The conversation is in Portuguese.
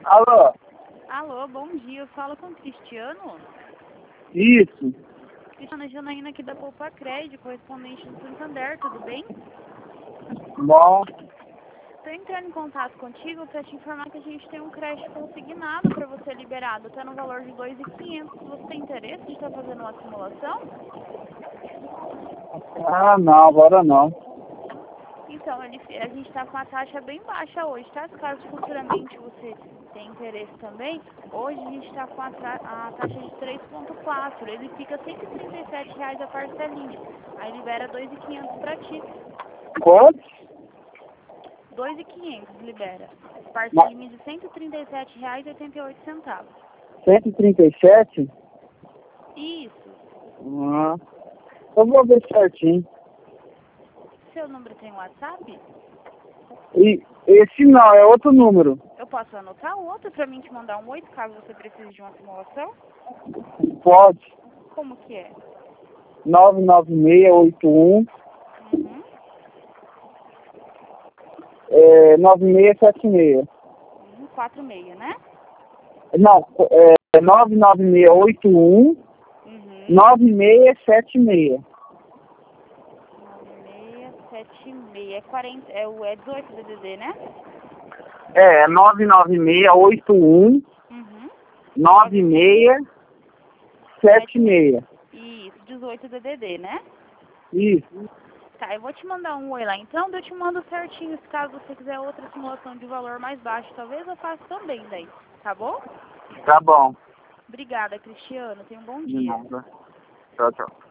Alô? Alô, bom dia. Eu falo com o Cristiano. Isso. Cristiana Janaína aqui da Poupa Crédito, correspondente do Santander, tudo bem? Bom. Estou entrando em contato contigo para te informar que a gente tem um crédito consignado para você liberado, até no valor de R$ 2.500. Você tem interesse de estar fazendo uma simulação? Ah, não, agora não. Então, a gente está com a taxa bem baixa hoje, tá? Caso futuramente você tenha interesse também, hoje a gente está com a taxa de 3,4. Ele fica R$ 137 a parcelinha. Aí libera R$ 2.500 para ti. Quanto? 2.500 libera. Parcelinha de R$ 137,88. 137? Isso. Ah, eu vou ver certinho. Seu número tem WhatsApp? E esse não, é outro número. Eu posso anotar o outro para mim te mandar um 8 caso você precise de uma simulação? Pode. Como que é? 99681 Uhum. 9676. 46, né? Não, 99681 Uhum. 9676. 9676. É 40, é 18 DDD, né? 99681 Uhum. 9676. Isso, 18 DDD, né? Isso. Tá, eu vou te mandar um oi lá então, eu te mando certinho se caso você quiser outra simulação de valor mais baixo. Talvez eu faça também daí, tá bom? Tá bom. Obrigada, Cristiano. Tenha um bom De dia. nada. Tchau, tchau.